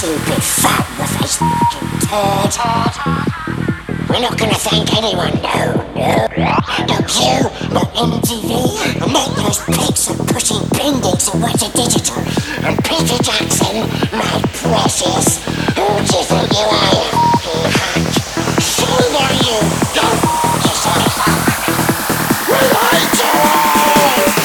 stupid fat face turd. We're not gonna thank anyone, no. Not you, not MTV, and not those pics of pushing bendix and what's a digital. And Peter Jackson, my precious. Who do you think you are, you hack? Shame on you, don't yourself. We hate you all!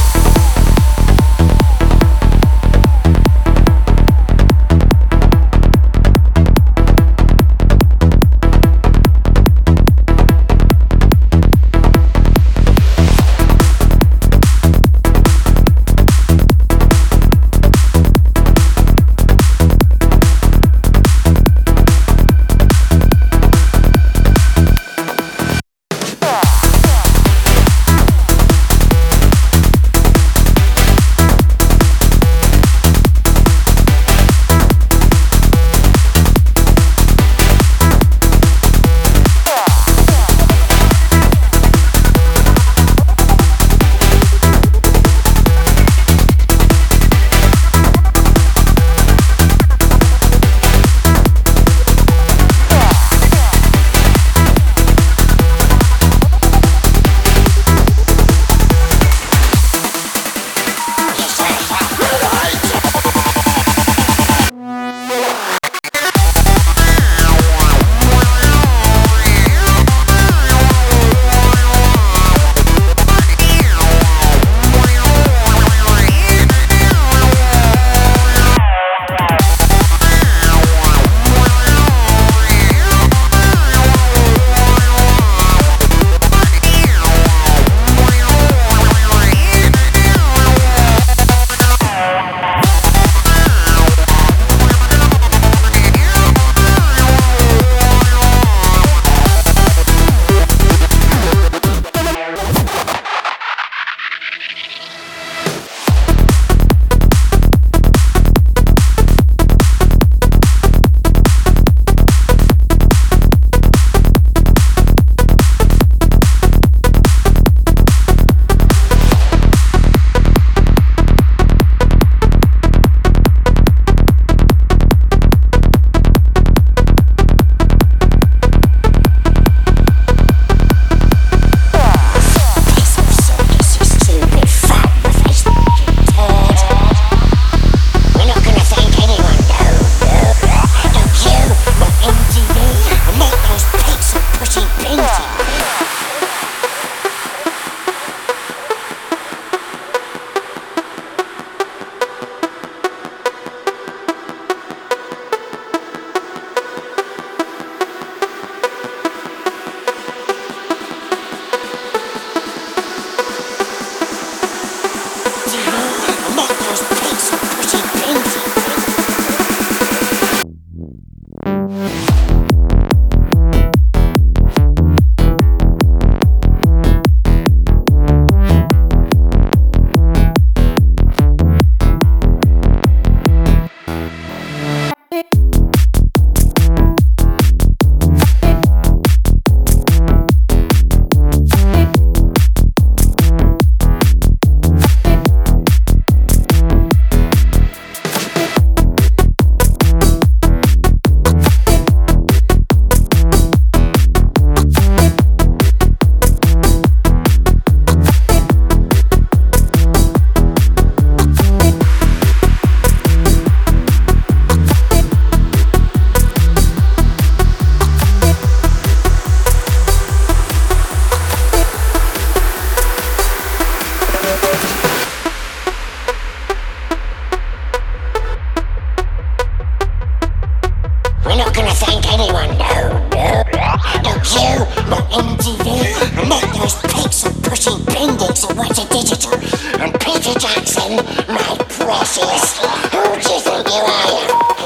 We're not gonna thank anyone, no. Not you, not MTV, and not those pics of pushing bendix and what's a digital. And Peter Jackson, my precious. Who do you think you are?